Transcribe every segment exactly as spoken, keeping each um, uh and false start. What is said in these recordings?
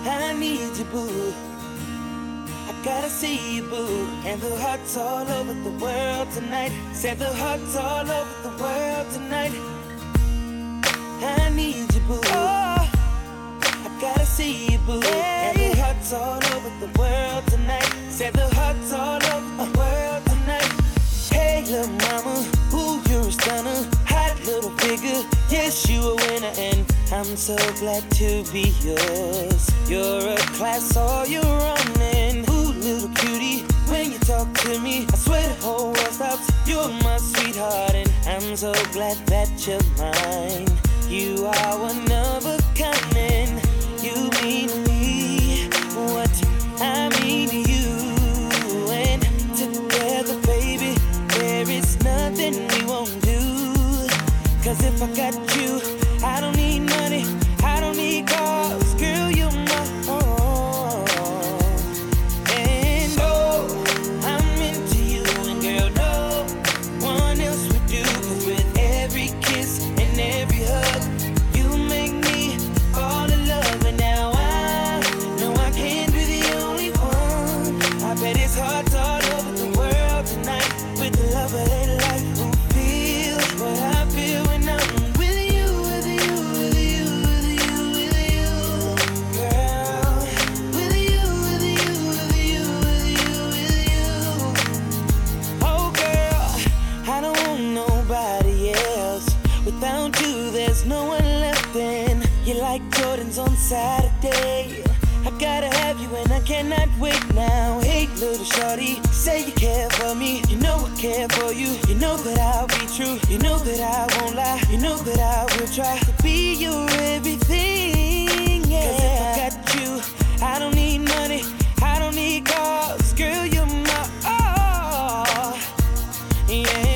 I need you, boo. I gotta see you, boo. And the hearts all over the world tonight. Said the hearts all over the world tonight. I need you, boo. Oh, I gotta see you, boo. Hey. And the hearts all over the world tonight. Said the hearts all over the world tonight. Hey, little mama, ooh, you're a stunner. Hot little figure, yes, you a winner. And I'm so glad to be yours. You're a class, all you're running. Ooh, little cutie, when you talk to me, I swear the whole world stops. You're my sweetheart, and I'm so glad that you're mine. You are one of a kind, and you mean to me what I mean to you. And together, baby, there is nothing we won't do. Cause if I got you, I don't need money, I don't need cars. Girl, you're my all. And oh, I'm into you, and girl, no one else would do. Cause with every kiss and every hug, you make me fall in love. And now I know I can't be the only one. I bet it's hard all over the world tonight with the love of their life who feel what I feel when I'm with you, with you, with you, with you, with you, girl. With you, with you, with you, with you, with you. Oh, girl, I don't want nobody else. Without you, there's no one left. And you like Jordans on Saturday. I gotta have you and I cannot wait now. Hey, little shorty, say you care for me. You know I care for you. You know that I'll be true. You know that I won't lie. You know that I will try to be your everything, yeah. Cause if I got you, I don't need money, I don't need cars. Girl, you're my all, yeah.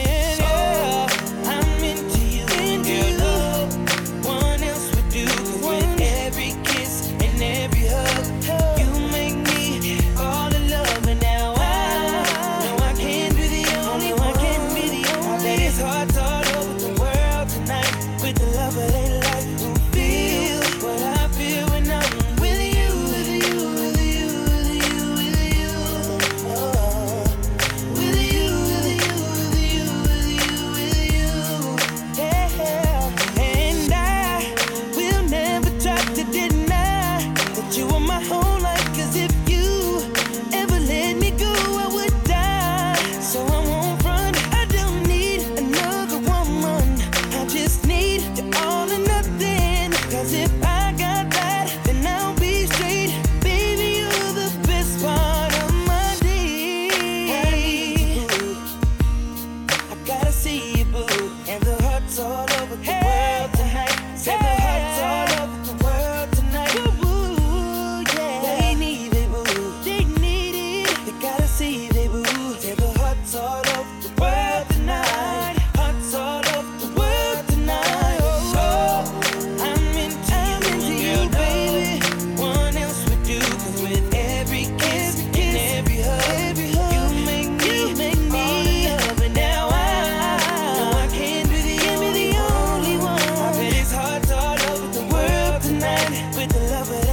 I'm into you, and girl, no one else would do. Cause with every kiss and every hug, you make me fall in love. And now I know I can't be the only one. I can't be the only. I bet it's hard all over the world tonight with the love of their life who feel what I feel when I'm with you, with you, with you, with you, with you. Oh, with you, with you, with you, with you, with you. Yeah, and I will never try to deny that you are my whole life. Cause if you ever let me go, I would die. So I won't run, I don't need another woman. I just need you all or nothing. Cause if I got that, then I'll be straight. Baby, you're the best part of my day. I need you, boo. I gotta see you, boo. And the hearts all over the world tonight. Said the hearts all over the world tonight. Boo, yeah. They need it, boo. They need it. They gotta see it, boo. Said the hearts all over the world tonight. Hearts all over the world tonight. Oh, I'm into I'm you, into girl, you, baby. No one else would do. Cause with every kiss and every hug, every hug, you make me, you make me fall in love. And now I know I can't be the only, the only one. I bet it's hard all over the world tonight with the love of